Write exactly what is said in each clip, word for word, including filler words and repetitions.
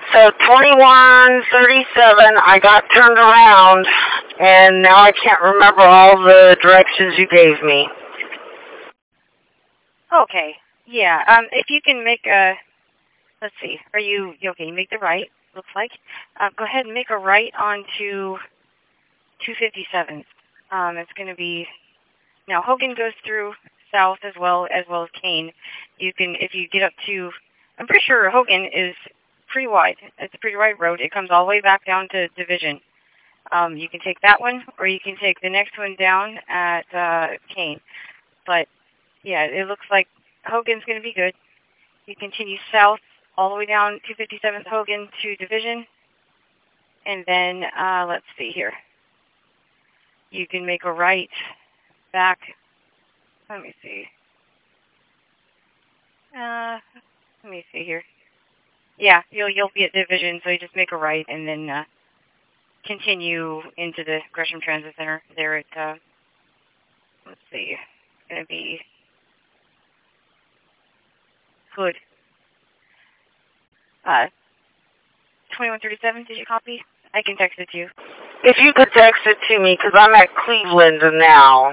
So twenty-one thirty-seven, I got turned around, and now I can't remember all the directions you gave me. Okay. Yeah. Um. If you can make a, let's see. Are you okay? You make the right. Looks like. Uh, go ahead and make a right onto two fifty-seven. Um. It's going to be now. Hogan goes through south as well as well as Kane. You can, if you get up to, I'm pretty sure Hogan is pretty wide. It's a pretty wide road. It comes all the way back down to Division. Um. You can take that one, or you can take the next one down at uh, Kane. But yeah, it looks like Hogan's going to be good. You continue south all the way down two fifty-seventh Hogan to Division. And then, uh, let's see here. You can make a right back. Let me see. Uh, let me see here. Yeah, you'll you'll be at Division, so you just make a right and then uh, continue into the Gresham Transit Center there at, uh, let's see, it's going to be Hood. Uh, twenty-one thirty-seven, did you copy? I can text it to you. If you could text it to me, because I'm at Cleveland now.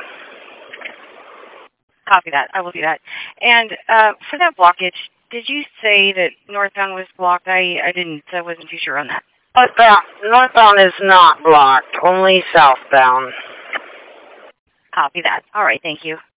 Copy that. I will do that. And uh, for that blockage, did you say that northbound was blocked? I, I didn't. I wasn't too sure on that. Northbound, northbound is not blocked, only southbound. Copy that. All right, thank you.